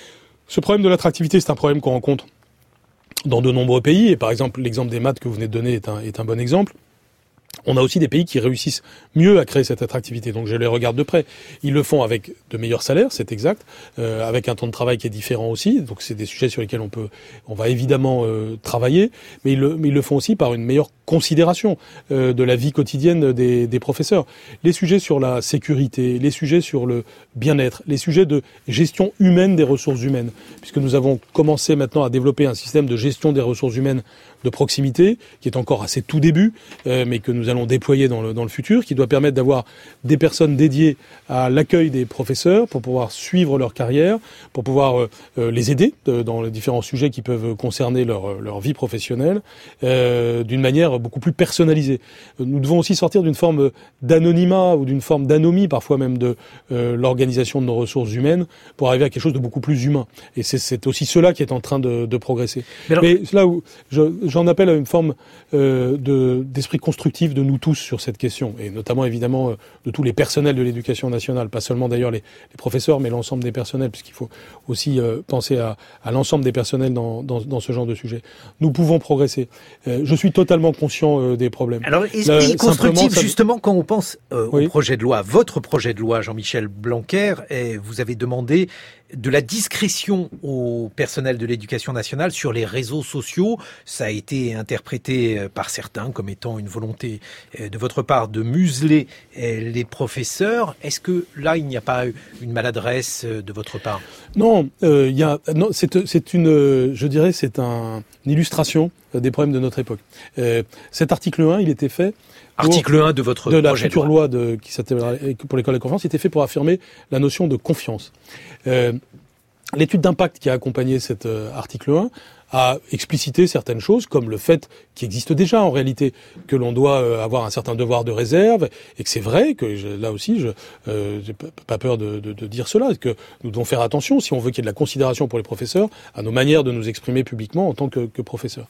Ce problème de l'attractivité, c'est un problème qu'on rencontre dans de nombreux pays. Et par exemple, l'exemple des maths que vous venez de donner est un bon exemple. On a aussi des pays qui réussissent mieux à créer cette attractivité. Donc je les regarde de près. Ils le font avec de meilleurs salaires, c'est exact, avec un temps de travail qui est différent aussi. Donc c'est des sujets sur lesquels on va évidemment travailler, mais ils le font aussi par une meilleure considération de la vie quotidienne des professeurs. Les sujets sur la sécurité, les sujets sur le bien-être, les sujets de gestion humaine des ressources humaines, puisque nous avons commencé maintenant à développer un système de gestion des ressources humaines de proximité, qui est encore à ses tout débuts, mais que nous allons déployer dans le futur, qui doit permettre d'avoir des personnes dédiées à l'accueil des professeurs pour pouvoir suivre leur carrière, pour pouvoir les aider dans les différents sujets qui peuvent concerner leur vie professionnelle, d'une manière beaucoup plus personnalisée. Nous devons aussi sortir d'une forme d'anonymat ou d'une forme d'anomie, parfois même de l'organisation de nos ressources humaines, pour arriver à quelque chose de beaucoup plus humain. Et c'est aussi cela qui est en train de progresser. Mais là où j'en appelle à une forme d'esprit constructif de nous tous sur cette question, et notamment évidemment de tous les personnels de l'éducation nationale, pas seulement d'ailleurs les professeurs, mais l'ensemble des personnels, puisqu'il faut aussi penser à l'ensemble des personnels dans ce genre de sujet. Nous pouvons progresser. Je suis totalement conscient des problèmes. Alors, esprit constructif, justement, quand on pense au projet de loi, votre projet de loi, Jean-Michel Blanquer, vous avez demandé de la discrétion au personnel de l'éducation nationale sur les réseaux sociaux. Ça a été interprété par certains comme étant une volonté de votre part de museler les professeurs. Est-ce que là, il n'y a pas une maladresse de votre part ? Non, c'est une illustration des problèmes de notre époque. Cet article 1, il était fait article 1 de votre de la projet future loi qui s'appelle pour l'école de la confiance, il était fait pour affirmer la notion de confiance. L'étude d'impact qui a accompagné cet article 1 a explicité certaines choses, comme le fait qui existe déjà en réalité, que l'on doit avoir un certain devoir de réserve, et que c'est vrai, que là aussi, j'ai pas peur de dire cela, que nous devons faire attention, si on veut qu'il y ait de la considération pour les professeurs, à nos manières de nous exprimer publiquement en tant que professeurs.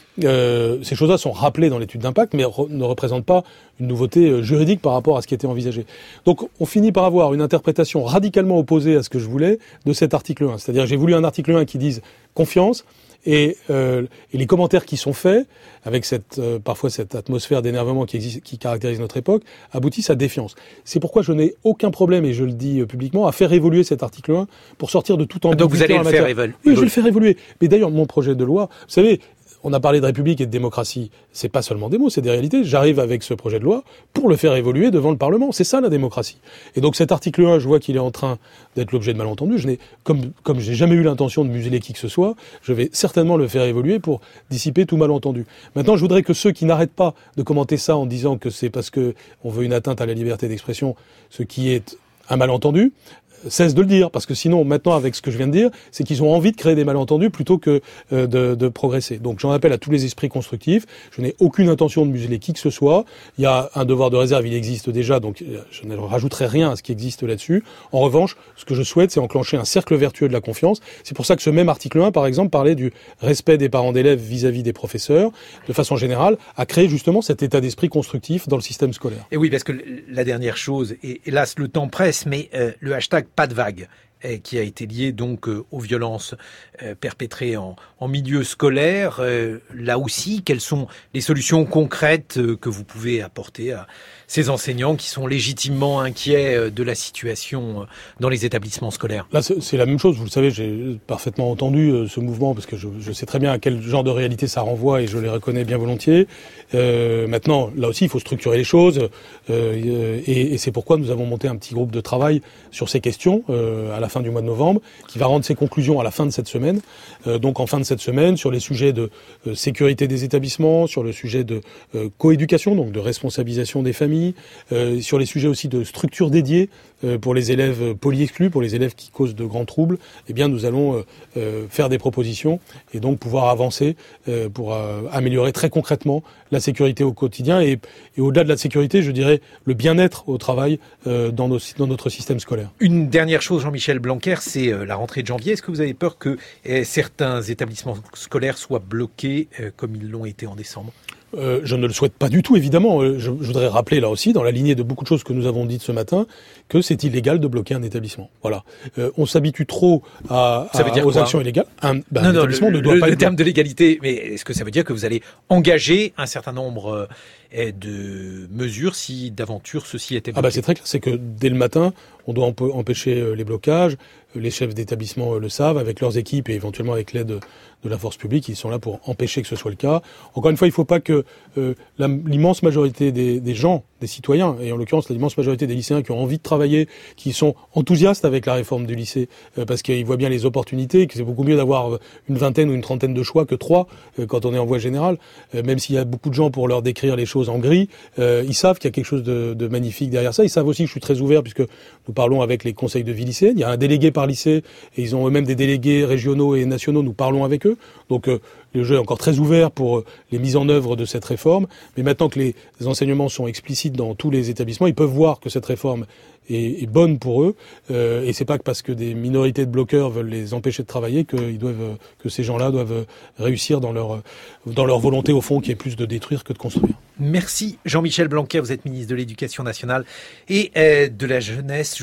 Ces choses-là sont rappelées dans l'étude d'impact, mais ne représentent pas une nouveauté juridique par rapport à ce qui était envisagé. Donc on finit par avoir une interprétation radicalement opposée à ce que je voulais de cet article 1. C'est-à-dire j'ai voulu un article 1 qui dise confiance, et les commentaires qui sont faits, avec parfois cette atmosphère d'énervement qui caractérise notre époque, aboutissent à défiance. C'est pourquoi je n'ai aucun problème, et je le dis publiquement, à faire évoluer cet article 1 pour sortir de toute ambiguïté. Donc vous allez le faire évoluer. Oui, je vais le faire évoluer. Mais d'ailleurs, mon projet de loi, vous savez, on a parlé de République et de démocratie. C'est pas seulement des mots, c'est des réalités. J'arrive avec ce projet de loi pour le faire évoluer devant le Parlement. C'est ça, la démocratie. Et donc, cet article 1, je vois qu'il est en train d'être l'objet de malentendus. Comme j'ai jamais eu l'intention de museler qui que ce soit, je vais certainement le faire évoluer pour dissiper tout malentendu. Maintenant, je voudrais que ceux qui n'arrêtent pas de commenter ça en disant que c'est parce que on veut une atteinte à la liberté d'expression, ce qui est un malentendu, cesse de le dire, parce que sinon, maintenant, avec ce que je viens de dire, c'est qu'ils ont envie de créer des malentendus plutôt que de progresser. Donc j'en appelle à tous les esprits constructifs. Je n'ai aucune intention de museler qui que ce soit. Il y a un devoir de réserve, il existe déjà, donc je ne rajouterai rien à ce qui existe là-dessus. En revanche, ce que je souhaite, c'est enclencher un cercle vertueux de la confiance. C'est pour ça que ce même article 1, par exemple, parlait du respect des parents d'élèves vis-à-vis des professeurs, de façon générale, à créer justement cet état d'esprit constructif dans le système scolaire. Et oui, parce que la dernière chose, et hélas le temps presse, mais le hashtag pas de vague qui a été lié donc aux violences perpétrées en milieu scolaire. Là aussi, quelles sont les solutions concrètes que vous pouvez apporter à ces enseignants qui sont légitimement inquiets de la situation dans les établissements scolaires? Là, c'est la même chose. Vous le savez, j'ai parfaitement entendu ce mouvement parce que je sais très bien à quel genre de réalité ça renvoie et je les reconnais bien volontiers. Maintenant, là aussi, il faut structurer les choses et c'est pourquoi nous avons monté un petit groupe de travail sur ces questions à la fin du mois de novembre, qui va rendre ses conclusions à la fin de cette semaine. Donc en fin de cette semaine, sur les sujets de sécurité des établissements, sur le sujet de coéducation, donc de responsabilisation des familles, sur les sujets aussi de structures dédiées pour les élèves polyexclus, pour les élèves qui causent de grands troubles. Eh bien, nous allons faire des propositions et donc pouvoir avancer pour améliorer très concrètement la sécurité au quotidien et au-delà de la sécurité, je dirais le bien-être au travail dans notre système scolaire. Une dernière chose, Jean-Michel Blanquer, c'est la rentrée de janvier. Est-ce que vous avez peur que certains établissements scolaires soient bloqués comme ils l'ont été en décembre ? Je ne le souhaite pas du tout, évidemment. Je voudrais rappeler là aussi, dans la lignée de beaucoup de choses que nous avons dites ce matin, que c'est illégal de bloquer un établissement. Voilà. On s'habitue trop aux actions illégales. Un établissement ne doit pas le terme de légalité, mais est-ce que ça veut dire que vous allez engager un certain nombre de mesures si d'aventure ceci était bloqué? C'est très clair. C'est que dès le matin, on doit empêcher les blocages. Les chefs d'établissement le savent, avec leurs équipes et éventuellement avec l'aide de la force publique. Ils sont là pour empêcher que ce soit le cas. Encore une fois, il ne faut pas que l'immense majorité des gens, des citoyens, et en l'occurrence l'immense majorité des lycéens qui ont envie de travailler, qui sont enthousiastes avec la réforme du lycée, parce qu'ils voient bien les opportunités, que c'est beaucoup mieux d'avoir une vingtaine ou une trentaine de choix que 3 quand on est en voie générale. Même s'il y a beaucoup de gens pour leur décrire les choses en gris, ils savent qu'il y a quelque chose de magnifique derrière ça. Ils savent aussi que je suis très ouvert, puisque nous parlons avec les conseils de vie lycéennes. Il y a un délégué par lycée, et ils ont eux-mêmes des délégués régionaux et nationaux. Nous parlons avec eux. Donc le jeu est encore très ouvert pour les mises en œuvre de cette réforme. Mais maintenant que les enseignements sont explicites dans tous les établissements, ils peuvent voir que cette réforme est bonne pour eux. Et c'est pas que parce que des minorités de bloqueurs veulent les empêcher de travailler que ces gens-là doivent réussir dans leur volonté au fond, qui est plus de détruire que de construire. Merci Jean-Michel Blanquer, vous êtes ministre de l'Éducation nationale et de la Jeunesse.